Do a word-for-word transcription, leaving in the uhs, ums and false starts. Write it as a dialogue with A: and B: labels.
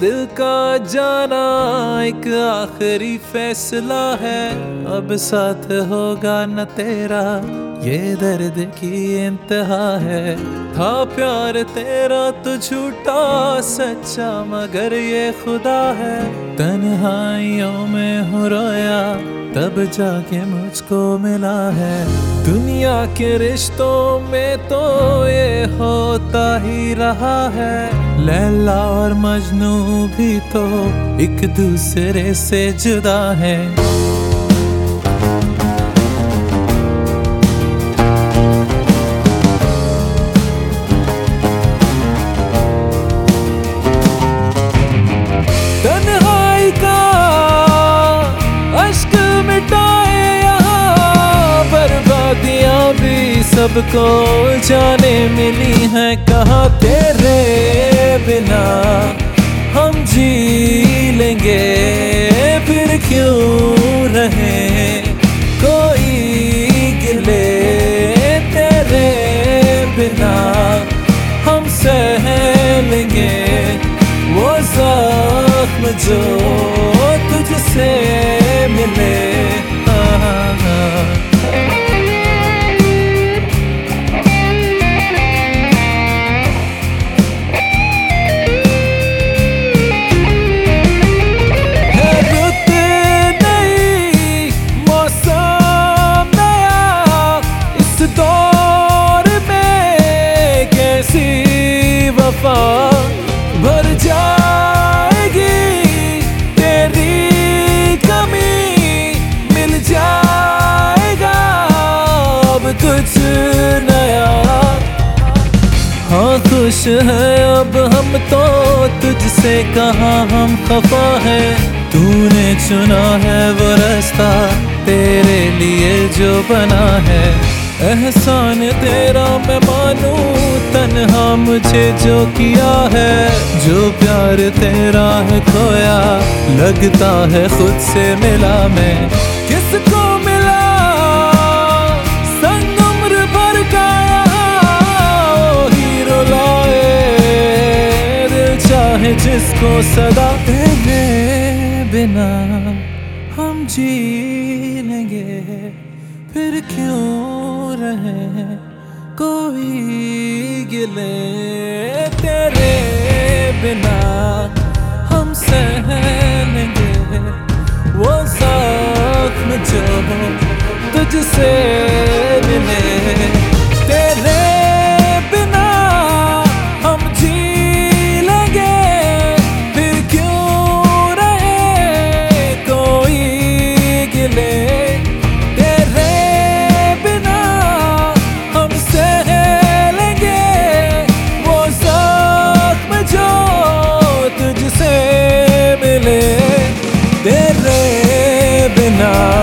A: दिल का जाना एक आखिरी फैसला है, अब साथ होगा न तेरा ये दर्द की इंतहा है। था प्यार तेरा तो झूठा सच्चा मगर ये खुदा है, तन्हाइयों में हूँ रोया तब जाके मुझको मिला है। दुनिया के रिश्तों में तो ये होता ही रहा है, लैला और मजनू भी तो एक दूसरे से जुदा है। तन्हाई का अश्क मिटाए यहाँ, बर्बादियां भी सबको जाने मिली हैं। कहाँ तेरे बिना हम जी लेंगे, फिर क्यों रहे कोई गिले। तेरे बिना हम सह लेंगे वो ज़ख्म जो तुझसे मिले। भर जाएगी तेरी कमी, मिल जाएगा अब कुछ नया। हाँ खुश है अब हम तो तुझसे, कहाँ हम खफा है। तूने चुना है वो रास्ता तेरे लिए जो बना है। एहसान तेरा मैं मानूं तन्हा मुझे जो किया है, जो प्यार तेरा है खोया लगता है खुद से मिला मैं। किसको मिला संग उम्र भर का ओ हीरो लाए, दिल चाहे जिसको सदा। तेरे बिना हम जी लेंगे फिर क्यों रहे कोई गिले। तेरे बिना हम सह लेंगे वो ज़ख्म जो तुझसे मिले। तेरे बिना हम जी लेंगे फिर क्यों रहे कोई गिले। तेरे बिना